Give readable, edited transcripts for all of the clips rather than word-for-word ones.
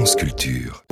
France Culture.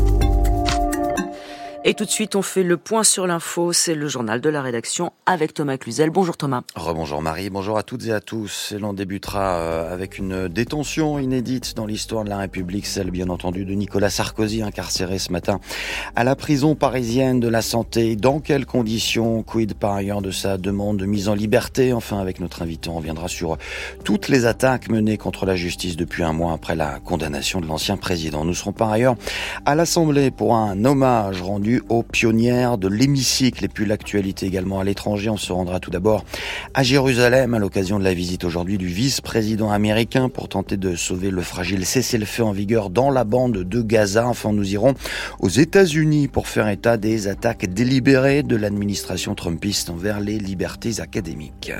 Et tout de suite, on fait le point sur l'info. C'est le journal de la rédaction avec Thomas Cluzel. Bonjour Thomas. Rebonjour Marie, bonjour à toutes et à tous. Et l'on débutera avec une détention inédite dans l'histoire de la République, celle bien entendu de Nicolas Sarkozy, incarcéré ce matin à la prison parisienne de la Santé. Dans quelles conditions? Quid par ailleurs de sa demande de mise en liberté? Enfin, avec notre invité, on reviendra sur toutes les attaques menées contre la justice depuis un mois après la condamnation de l'ancien président. Nous serons par ailleurs à l'Assemblée pour un hommage rendu aux pionnières de l'hémicycle et puis l'actualité également à l'étranger. On se rendra tout d'abord à Jérusalem à l'occasion de la visite aujourd'hui du vice-président américain pour tenter de sauver le fragile cessez-le-feu en vigueur dans la bande de Gaza. Enfin, nous irons aux États-Unis pour faire état des attaques délibérées de l'administration trumpiste envers les libertés académiques.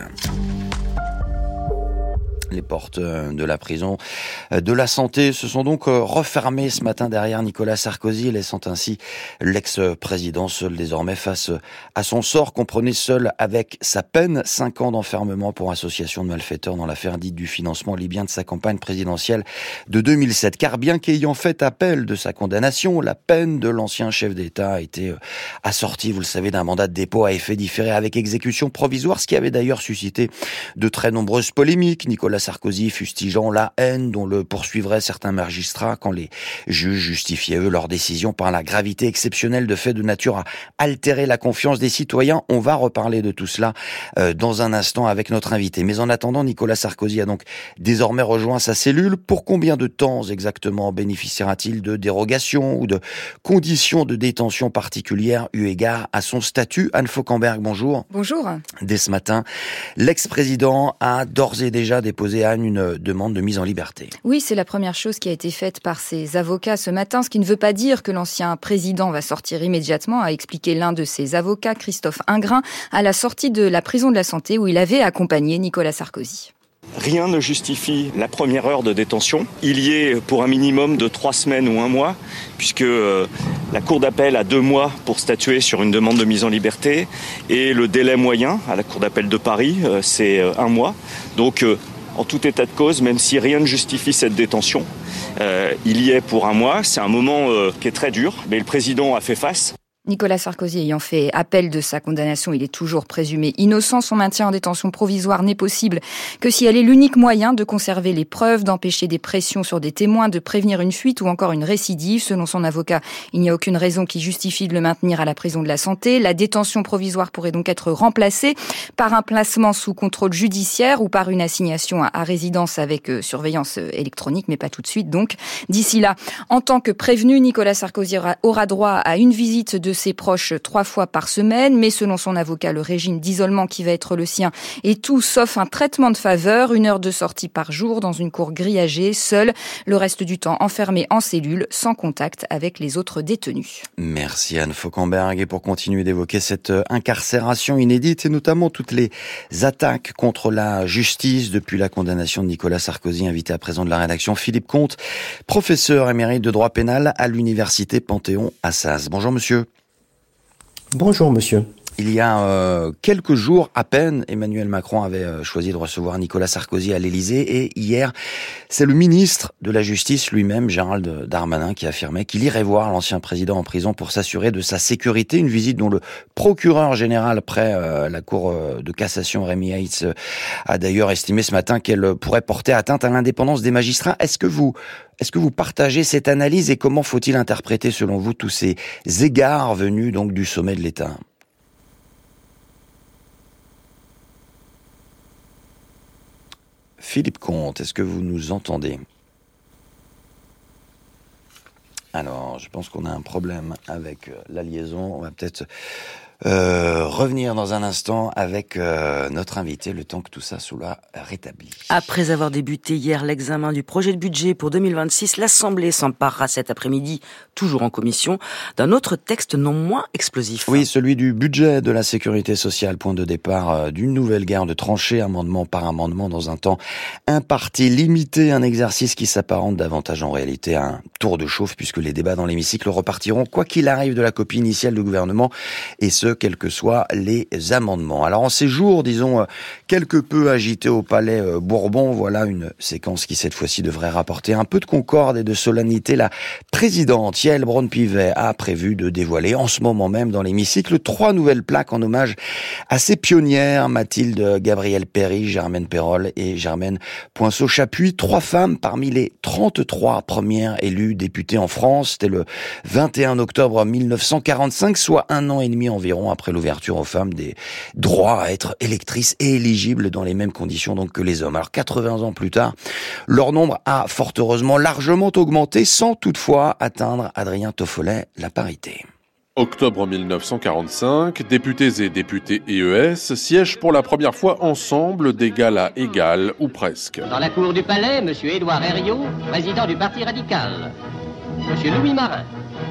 Les portes de la prison de la Santé se sont donc refermées ce matin derrière Nicolas Sarkozy, laissant ainsi l'ex-président seul désormais face à son sort, comprenez seul avec sa peine, 5 ans d'enfermement pour association de malfaiteurs dans l'affaire dite du financement libyen de sa campagne présidentielle de 2007. Car bien qu'ayant fait appel de sa condamnation, la peine de l'ancien chef d'État a été assortie, vous le savez, d'un mandat de dépôt à effet différé avec exécution provisoire, ce qui avait d'ailleurs suscité de très nombreuses polémiques. Nicolas Sarkozy fustigeant la haine dont le poursuivraient certains magistrats quand les juges justifiaient eux leur décision par la gravité exceptionnelle de faits de nature à altérer la confiance des citoyens. On va reparler de tout cela dans un instant avec notre invité. Mais en attendant, Nicolas Sarkozy a donc désormais rejoint sa cellule. Pour combien de temps exactement bénéficiera-t-il de dérogations ou de conditions de détention particulières eu égard à son statut? Anne Fauquemberg, bonjour. Bonjour. Dès ce matin, l'ex-président a d'ores et déjà déposé à Anne une demande de mise en liberté. Oui, c'est la première chose qui a été faite par ses avocats ce matin, ce qui ne veut pas dire que l'ancien président va sortir immédiatement, a expliqué l'un de ses avocats, Christophe Ingrin, à la sortie de la prison de la Santé où il avait accompagné Nicolas Sarkozy. Rien ne justifie la première heure de détention. Il y est pour un minimum de 3 semaines ou 1 mois, puisque la Cour d'appel a 2 mois pour statuer sur une demande de mise en liberté, et le délai moyen à la Cour d'appel de Paris, c'est 1 mois. Donc, en tout état de cause, même si rien ne justifie cette détention, il y est pour 1 mois. C'est un moment qui est très dur, mais le président a fait face. Nicolas Sarkozy ayant fait appel de sa condamnation, il est toujours présumé innocent. Son maintien en détention provisoire n'est possible que si elle est l'unique moyen de conserver les preuves, d'empêcher des pressions sur des témoins, de prévenir une fuite ou encore une récidive. Selon son avocat, il n'y a aucune raison qui justifie de le maintenir à la prison de la Santé. La détention provisoire pourrait donc être remplacée par un placement sous contrôle judiciaire ou par une assignation à résidence avec surveillance électronique, mais pas tout de suite donc. D'ici là, en tant que prévenu, Nicolas Sarkozy aura droit à une visite de ses proches 3 fois par semaine, mais selon son avocat, le régime d'isolement qui va être le sien est tout sauf un traitement de faveur, 1 heure de sortie par jour dans une cour grillagée, seul, le reste du temps enfermé en cellule, sans contact avec les autres détenus. Merci Anne Fauquemberg. Et pour continuer d'évoquer cette incarcération inédite et notamment toutes les attaques contre la justice depuis la condamnation de Nicolas Sarkozy, invité à présent de la rédaction Philippe Comte, professeur émérite de droit pénal à l'université Panthéon-Assas. Bonjour monsieur. Bonjour monsieur. Il y a quelques jours à peine, Emmanuel Macron avait choisi de recevoir Nicolas Sarkozy à l'Élysée et hier, c'est le ministre de la Justice lui-même, Gérald Darmanin, qui affirmait qu'il irait voir l'ancien président en prison pour s'assurer de sa sécurité. Une visite dont le procureur général près la Cour de cassation, Rémi Heitz, a d'ailleurs estimé ce matin qu'elle pourrait porter atteinte à l'indépendance des magistrats. Est-ce que vous partagez cette analyse et comment faut-il interpréter selon vous tous ces égards venus donc du sommet de l'État ? Philippe Comte, est-ce que vous nous entendez ? Alors, je pense qu'on a un problème avec la liaison. On va peut-être revenir dans un instant avec notre invité, le temps que tout ça soit rétabli. Après avoir débuté hier l'examen du projet de budget pour 2026, l'Assemblée s'emparera cet après-midi, toujours en commission, d'un autre texte non moins explosif. Oui, celui du budget de la sécurité sociale, point de départ d'une nouvelle guerre de tranchées, amendement par amendement dans un temps imparti, limité, un exercice qui s'apparente davantage en réalité à un tour de chauffe puisque les débats dans l'hémicycle repartiront quoi qu'il arrive de la copie initiale du gouvernement et ce, ce, quels que soient les amendements. Alors en ces jours, disons, quelque peu agités au Palais Bourbon, voilà une séquence qui cette fois-ci devrait rapporter un peu de concorde et de solennité. La présidente Yaël Braun-Pivet a prévu de dévoiler en ce moment même dans l'hémicycle 3 nouvelles plaques en hommage à ses pionnières, Mathilde Gabriel-Péri, Germaine Perrol et Germaine Poinceau-Chapuis. 3 femmes parmi les 33 premières élues députées en France. C'était le 21 octobre 1945, soit 1 an et demi environ après l'ouverture aux femmes des droits à être électrices et éligibles dans les mêmes conditions donc que les hommes. Alors 80 ans plus tard, leur nombre a fort heureusement largement augmenté sans toutefois atteindre, Adrien Toffolet, la parité. Octobre 1945, députés et députés EES siègent pour la première fois ensemble d'égal à égal, ou presque. Dans la cour du palais, M. Édouard Herriot, président du Parti radical. M. Louis Marin.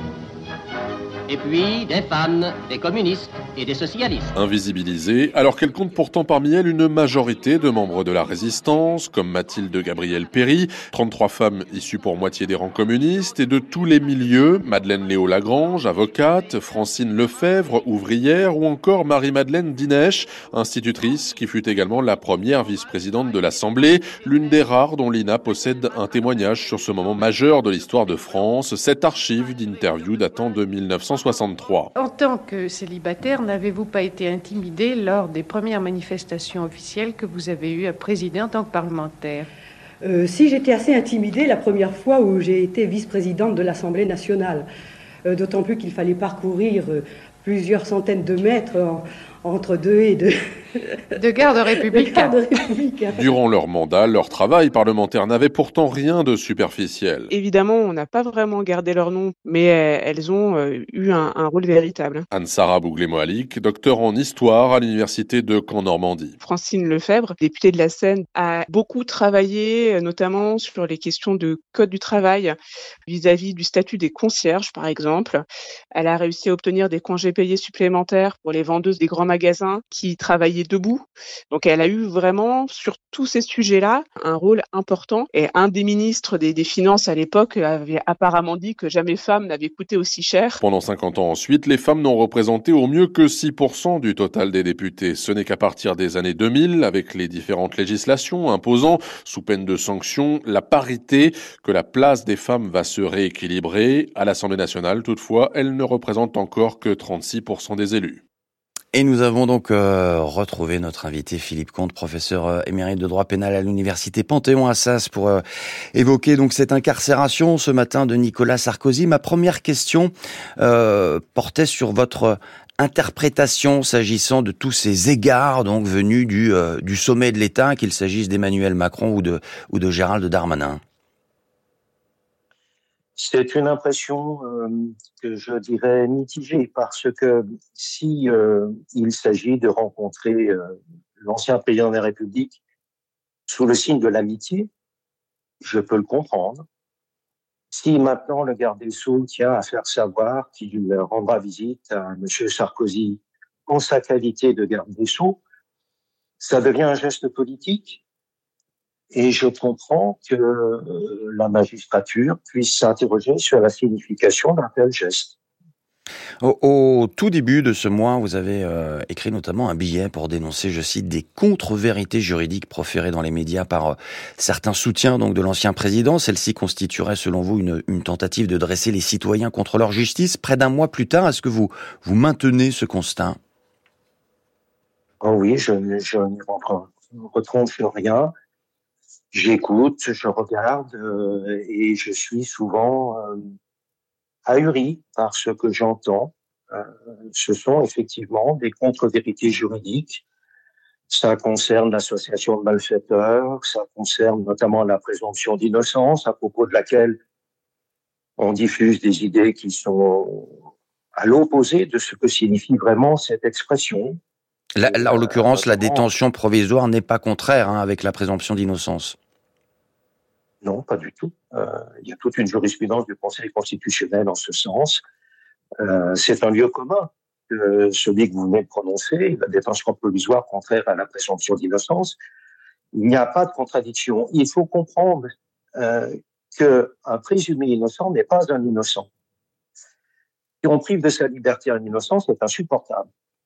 Et puis des femmes, des communistes et des socialistes. Invisibilisées, alors qu'elle compte pourtant parmi elles une majorité de membres de la résistance, comme Mathilde Gabriel-Péri, 33 femmes issues pour moitié des rangs communistes, et de tous les milieux, Madeleine Léo-Lagrange, avocate, Francine Lefebvre, ouvrière, ou encore Marie-Madeleine Dinèche, institutrice, qui fut également la première vice-présidente de l'Assemblée, l'une des rares dont l'INA possède un témoignage sur ce moment majeur de l'histoire de France, cette archive d'interview datant de 1963. En tant que célibataire, n'avez-vous pas été intimidé lors des premières manifestations officielles que vous avez eues à présider en tant que parlementaire ? Si, j'étais assez intimidée la première fois où j'ai été vice-présidente de l'Assemblée nationale. D'autant plus qu'il fallait parcourir plusieurs centaines de mètres entre deux et deux. De gardes républicains. Durant leur mandat, leur travail parlementaire n'avait pourtant rien de superficiel. Évidemment, on n'a pas vraiment gardé leur nom, mais elles ont eu un rôle véritable. Anne-Sara Bouglé-Moalik, docteur en histoire à l'université de Caen-Normandie. Francine Lefebvre, députée de la Seine, a beaucoup travaillé, notamment sur les questions de code du travail, vis-à-vis du statut des concierges, par exemple. Elle a réussi à obtenir des congés payés supplémentaires pour les vendeuses des grands magasins qui travaillaient debout. Donc elle a eu vraiment, sur tous ces sujets-là, un rôle important. Et un des ministres des Finances à l'époque avait apparemment dit que jamais femme n'avait coûté aussi cher. Pendant 50 ans ensuite, les femmes n'ont représenté au mieux que 6% du total des députés. Ce n'est qu'à partir des années 2000, avec les différentes législations imposant, sous peine de sanctions, la parité, que la place des femmes va se rééquilibrer. À l'Assemblée nationale, toutefois, elle ne représente encore que 36% des élus. Et nous avons donc retrouvé notre invité Philippe Comte, professeur émérite de droit pénal à l'université Panthéon-Assas, pour évoquer donc cette incarcération ce matin de Nicolas Sarkozy. Ma première question portait sur votre interprétation s'agissant de tous ces égards donc venus du sommet de l'État, qu'il s'agisse d'Emmanuel Macron ou de Gérald Darmanin. C'est une impression que je dirais mitigée, parce que si il s'agit de rencontrer l'ancien président de la République sous le signe de l'amitié, je peux le comprendre. Si maintenant le garde des Sceaux tient à faire savoir qu'il rendra visite à M. Sarkozy en sa qualité de garde des Sceaux, ça devient un geste politique. Et je comprends que la magistrature puisse s'interroger sur la signification d'un tel geste. Au tout début de ce mois, vous avez écrit notamment un billet pour dénoncer, je cite, des contre-vérités juridiques proférées dans les médias par certains soutiens donc de l'ancien président. Celle-ci constituerait, selon vous, une tentative de dresser les citoyens contre leur justice. Près d'un mois plus tard, est-ce que vous maintenez ce constat ? Oh oui, je n'y retrouve rien. J'écoute, je regarde et je suis souvent ahuri par ce que j'entends. Ce sont effectivement des contre-vérités juridiques. Ça concerne l'association de malfaiteurs, ça concerne notamment la présomption d'innocence, à propos de laquelle on diffuse des idées qui sont à l'opposé de ce que signifie vraiment cette expression. Là, en l'occurrence, la détention provisoire n'est pas contraire avec la présomption d'innocence. Non, pas du tout. Il y a toute une jurisprudence du Conseil constitutionnel en ce sens. C'est un lieu commun, celui que vous venez de prononcer, la détention provisoire contraire à la présomption d'innocence. Il n'y a pas de contradiction. Il faut comprendre qu'un présumé innocent n'est pas un innocent. Si on prive de sa liberté un innocent, c'est insupportable.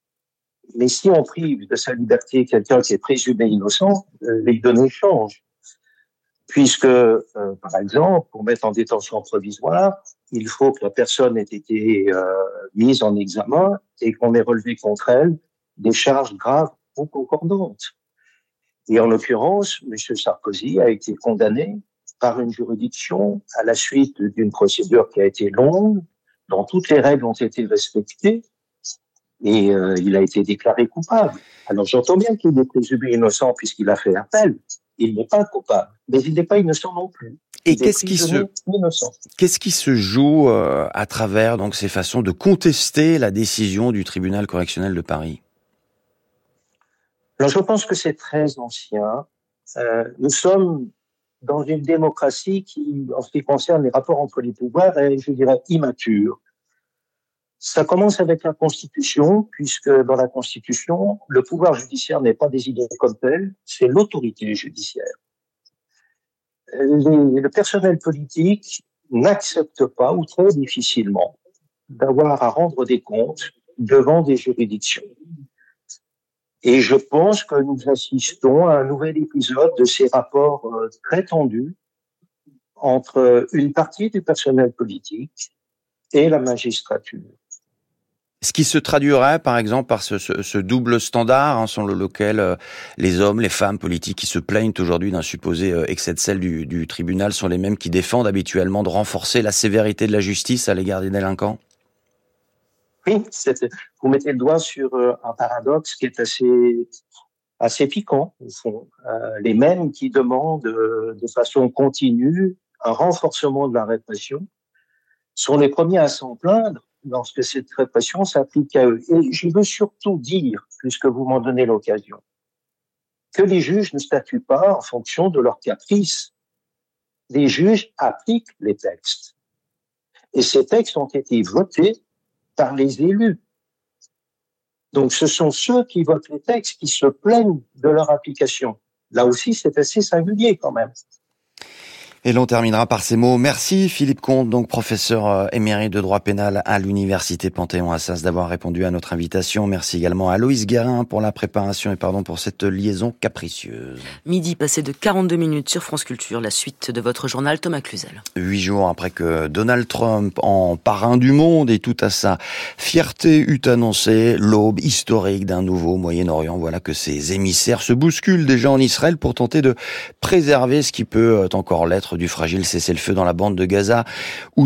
Mais si on prive de sa liberté quelqu'un qui est présumé innocent, les données changent. Puisque, par exemple, pour mettre en détention provisoire, il faut que la personne ait été mise en examen et qu'on ait relevé contre elle des charges graves ou concordantes. Et en l'occurrence, M. Sarkozy a été condamné par une juridiction à la suite d'une procédure qui a été longue, dont toutes les règles ont été respectées, et il a été déclaré coupable. Alors j'entends bien qu'il est présumé innocent puisqu'il a fait appel. Il n'est pas coupable, mais il n'est pas innocent non plus. Et qu'est-ce qui se joue à travers donc ces façons de contester la décision du tribunal correctionnel de Paris? Alors je pense que c'est très ancien. Nous sommes dans une démocratie qui, en ce qui concerne les rapports entre les pouvoirs, est, je dirais, immature. Ça commence avec la Constitution, puisque dans la Constitution, le pouvoir judiciaire n'est pas désigné comme tel, c'est l'autorité judiciaire. Le personnel politique n'accepte pas, ou très difficilement, d'avoir à rendre des comptes devant des juridictions. Et je pense que nous assistons à un nouvel épisode de ces rapports très tendus entre une partie du personnel politique et la magistrature. Ce qui se traduirait, par exemple, par ce double standard, selon lequel les hommes, les femmes politiques qui se plaignent aujourd'hui d'un supposé excès de zèle du tribunal sont les mêmes qui défendent habituellement de renforcer la sévérité de la justice à l'égard des délinquants? Oui, vous mettez le doigt sur un paradoxe qui est assez piquant, au fond. Les mêmes qui demandent de façon continue un renforcement de la répression sont les premiers à s'en plaindre lorsque cette répression s'applique à eux. Et je veux surtout dire, puisque vous m'en donnez l'occasion, que les juges ne statuent pas en fonction de leurs caprices. Les juges appliquent les textes. Et ces textes ont été votés par les élus. Donc ce sont ceux qui votent les textes qui se plaignent de leur application. Là aussi, c'est assez singulier quand même. Et l'on terminera par ces mots. Merci Philippe Comte, donc professeur émérite de droit pénal à l'université Panthéon-Assas, d'avoir répondu à notre invitation. Merci également à Loïs Guérin pour la préparation et pardon pour cette liaison capricieuse. Midi passé de 42 minutes sur France Culture, la suite de votre journal Thomas Cluzel. 8 jours après que Donald Trump, en parrain du monde et tout à sa fierté, eut annoncé l'aube historique d'un nouveau Moyen-Orient, voilà que ses émissaires se bousculent déjà en Israël pour tenter de préserver ce qui peut encore l'être du fragile cessez-le-feu dans la bande de Gaza, où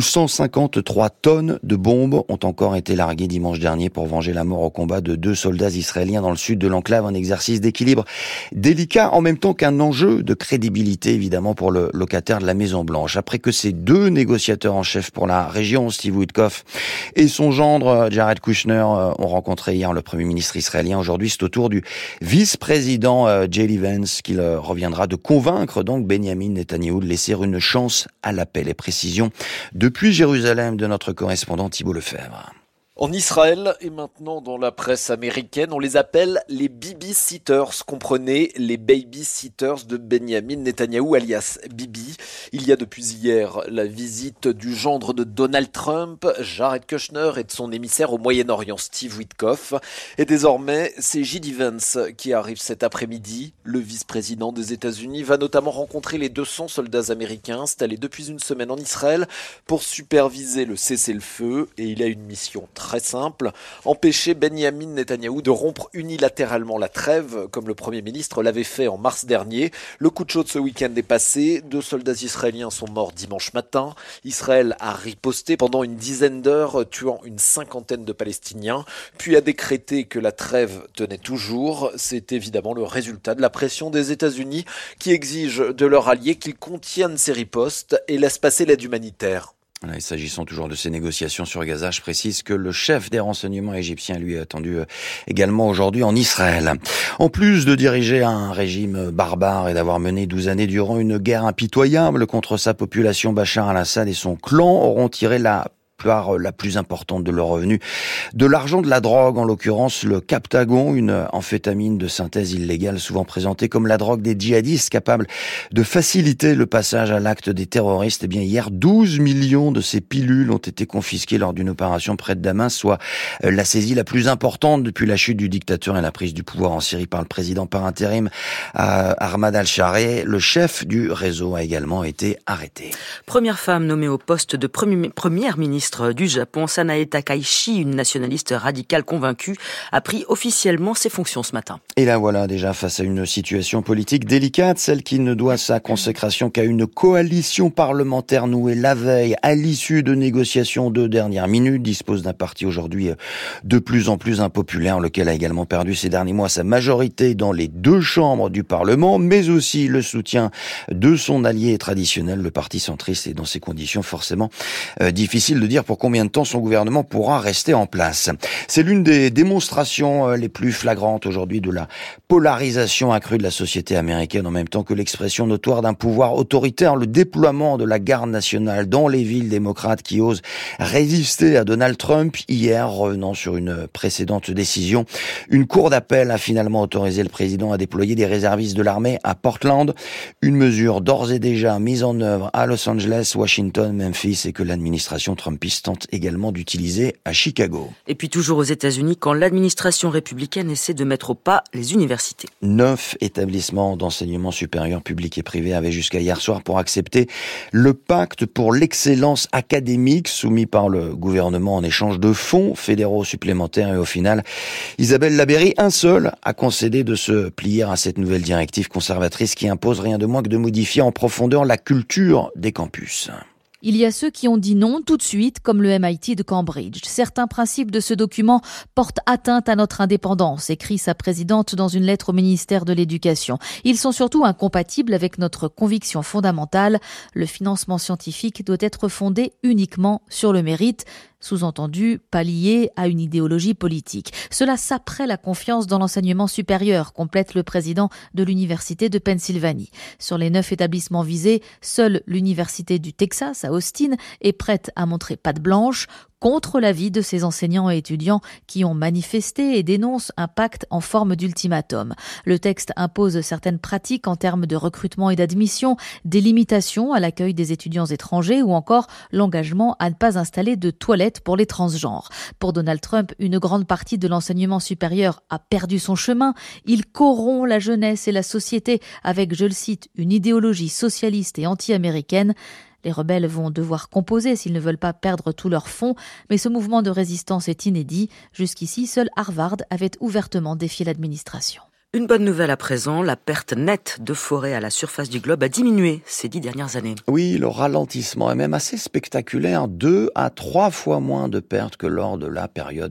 153 tonnes de bombes ont encore été larguées dimanche dernier pour venger la mort au combat de 2 soldats israéliens dans le sud de l'enclave, un exercice d'équilibre délicat en même temps qu'un enjeu de crédibilité évidemment pour le locataire de la Maison-Blanche. Après que ces 2 négociateurs en chef pour la région, Steve Witkoff et son gendre Jared Kushner, ont rencontré hier le Premier ministre israélien, aujourd'hui c'est au tour du vice-président J.D. Vance qu'il reviendra de convaincre donc Benjamin Netanyahou de laisser une chance à l'appel. Les précisions depuis Jérusalem de notre correspondant Thibault Lefebvre. En Israël et maintenant dans la presse américaine, on les appelle les Bibi-sitters, comprenez les baby-sitters de Benjamin Netanyahou alias Bibi. Il y a depuis hier la visite du gendre de Donald Trump, Jared Kushner, et de son émissaire au Moyen-Orient, Steve Witkoff. Et désormais, c'est J.D. Vance qui arrive cet après-midi. Le vice-président des États-Unis va notamment rencontrer les 200 soldats américains installés depuis une semaine en Israël pour superviser le cessez-le-feu, et il a une mission très simple, empêcher Benjamin Netanyahou de rompre unilatéralement la trêve, comme le Premier ministre l'avait fait en mars dernier. Le coup de chaud de ce week-end est passé, 2 soldats israéliens sont morts dimanche matin. Israël a riposté pendant une dizaine d'heures, tuant une 50aine de Palestiniens, puis a décrété que la trêve tenait toujours. C'est évidemment le résultat de la pression des États-Unis qui exigent de leurs alliés qu'ils contiennent ces ripostes et laissent passer l'aide humanitaire. Et s'agissant toujours de ces négociations sur Gaza, je précise que le chef des renseignements égyptiens lui est attendu également aujourd'hui en Israël. En plus de diriger un régime barbare et d'avoir mené 12 années durant une guerre impitoyable contre sa population, Bachar al-Assad et son clan auront tiré la part la plus importante de leurs revenus. De l'argent de la drogue, en l'occurrence le Captagon, une amphétamine de synthèse illégale souvent présentée comme la drogue des djihadistes, capable de faciliter le passage à l'acte des terroristes. Eh bien, hier, 12 millions de ces pilules ont été confisquées lors d'une opération près de Damas, soit la saisie la plus importante depuis la chute du dictateur et la prise du pouvoir en Syrie par le président par intérim Ahmad al-Shara. Le chef du réseau a également été arrêté. Première femme nommée au poste de première ministre du Japon, Sanae Takaichi, une nationaliste radicale convaincue, a pris officiellement ses fonctions ce matin. Et là voilà, déjà face à une situation politique délicate, celle qui ne doit sa consécration qu'à une coalition parlementaire nouée la veille à l'issue de négociations de dernière minute, dispose d'un parti aujourd'hui de plus en plus impopulaire, lequel a également perdu ces derniers mois sa majorité dans les deux chambres du Parlement, mais aussi le soutien de son allié traditionnel, le parti centriste. Et dans ces conditions, forcément difficile de dire pour combien de temps son gouvernement pourra rester en place. C'est l'une des démonstrations les plus flagrantes aujourd'hui de la polarisation accrue de la société américaine, en même temps que l'expression notoire d'un pouvoir autoritaire, le déploiement de la garde nationale dans les villes démocrates qui osent résister à Donald Trump. Hier, revenant sur une précédente décision, une cour d'appel a finalement autorisé le président à déployer des réservistes de l'armée à Portland, une mesure d'ores et déjà mise en œuvre à Los Angeles, Washington, Memphis, et que l'administration trumpiste tente également d'utiliser à Chicago. Et puis toujours aux États-Unis, quand l'administration républicaine essaie de mettre au pas les universités. 9 établissements d'enseignement supérieur public et privé avaient jusqu'à hier soir pour accepter le pacte pour l'excellence académique soumis par le gouvernement en échange de fonds fédéraux supplémentaires. Et au final, Isabelle Labeyrie, un seul, a concédé de se plier à cette nouvelle directive conservatrice qui impose rien de moins que de modifier en profondeur la culture des campus. Il y a ceux qui ont dit non tout de suite, comme le MIT de Cambridge. Certains principes de ce document portent atteinte à notre indépendance, écrit sa présidente dans une lettre au ministère de l'Éducation. Ils sont surtout incompatibles avec notre conviction fondamentale. Le financement scientifique doit être fondé uniquement sur le mérite. Sous-entendu, pas lié à une idéologie politique. Cela saperait la confiance dans l'enseignement supérieur, complète le président de l'Université de Pennsylvanie. Sur les 9 établissements visés, seule l'Université du Texas à Austin est prête à montrer patte blanche, contre l'avis de ces enseignants et étudiants qui ont manifesté et dénoncent un pacte en forme d'ultimatum. Le texte impose certaines pratiques en termes de recrutement et d'admission, des limitations à l'accueil des étudiants étrangers ou encore l'engagement à ne pas installer de toilettes pour les transgenres. Pour Donald Trump, une grande partie de l'enseignement supérieur a perdu son chemin. Il corrompt la jeunesse et la société avec, je le cite, une idéologie socialiste et anti-américaine. Les rebelles vont devoir composer s'ils ne veulent pas perdre tous leurs fonds, mais ce mouvement de résistance est inédit. Jusqu'ici, seul Harvard avait ouvertement défié l'administration. Une bonne nouvelle à présent, la perte nette de forêt à la surface du globe a diminué ces 10 dernières années. Oui, le ralentissement est même assez spectaculaire, 2 à 3 fois moins de pertes que lors de la période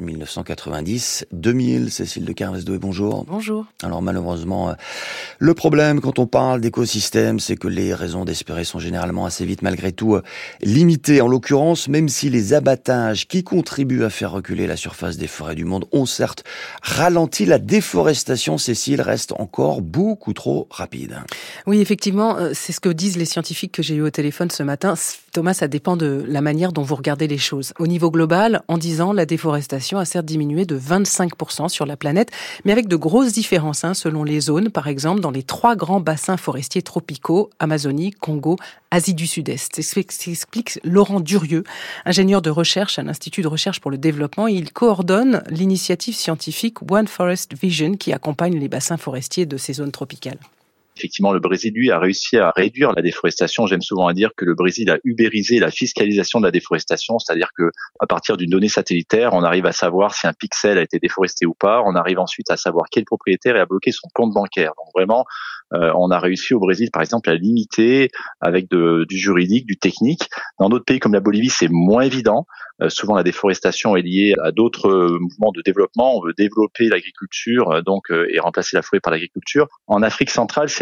1990-2000. Cécile de Carvesdoué, bonjour. Bonjour. Alors malheureusement, le problème quand on parle d'écosystème, c'est que les raisons d'espérer sont généralement assez vite malgré tout limitées. En l'occurrence, même si les abattages qui contribuent à faire reculer la surface des forêts du monde ont certes ralenti la déforestation, Cécile, reste encore beaucoup trop rapide. Oui, effectivement, c'est ce que disent les scientifiques que j'ai eu au téléphone ce matin. Thomas, ça dépend de la manière dont vous regardez les choses. Au niveau global, en 10 ans, la déforestation a certes diminué de 25% sur la planète, mais avec de grosses différences selon les zones. Par exemple, dans les 3 grands bassins forestiers tropicaux, Amazonie, Congo, Asie du Sud-Est. C'est ce qu'explique Laurent Durieux, ingénieur de recherche à l'Institut de recherche pour le développement. Il coordonne l'initiative scientifique One Forest Vision qui accompagne les bassins forestiers de ces zones tropicales. Effectivement, le Brésil, lui, a réussi à réduire la déforestation. J'aime souvent à dire que le Brésil a ubérisé la fiscalisation de la déforestation, c'est-à-dire que à partir d'une donnée satellitaire, on arrive à savoir si un pixel a été déforesté ou pas. On arrive ensuite à savoir quel propriétaire a bloqué son compte bancaire. Donc vraiment, on a réussi au Brésil, par exemple, à limiter avec du juridique, du technique. Dans d'autres pays comme la Bolivie, c'est moins évident. Souvent, la déforestation est liée à d'autres mouvements de développement. On veut développer l'agriculture, et remplacer la forêt par l'agriculture. En Afrique centrale, c'est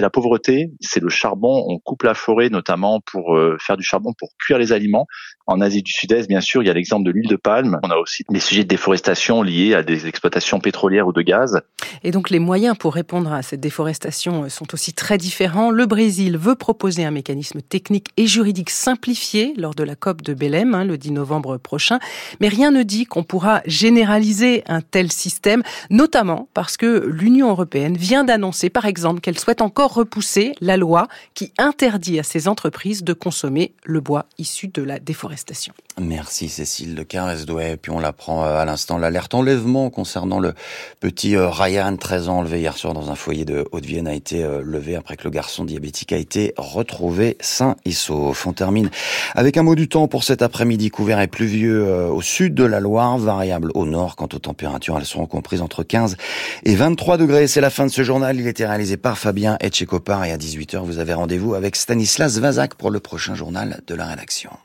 la pauvreté, c'est le charbon. On coupe la forêt notamment pour faire du charbon pour cuire les aliments. En Asie du Sud-Est, bien sûr, il y a l'exemple de l'huile de palme. On a aussi des sujets de déforestation liés à des exploitations pétrolières ou de gaz. Et donc les moyens pour répondre à cette déforestation sont aussi très différents. Le Brésil veut proposer un mécanisme technique et juridique simplifié lors de la COP de Belém, le 10 novembre prochain. Mais rien ne dit qu'on pourra généraliser un tel système, notamment parce que l'Union européenne vient d'annoncer, par exemple, qu'elle souhaite encore repousser la loi qui interdit à ces entreprises de consommer le bois issu de la déforestation. Merci Cécile de Caresdouet. Puis on l'apprend à l'instant, l'alerte enlèvement concernant le petit Ryan, 13 ans, enlevé hier soir dans un foyer de Haute-Vienne, a été levé après que le garçon diabétique a été retrouvé sain et sauf. On termine avec un mot du temps pour cet après-midi, couvert et pluvieux au sud de la Loire, variable au nord. Quant aux températures, elles seront comprises entre 15 et 23 degrés. C'est la fin de ce journal. Il était réalisé par Fabien Etchekopar et à 18h, vous avez rendez-vous avec Stanislas Vazak pour le prochain journal de la rédaction.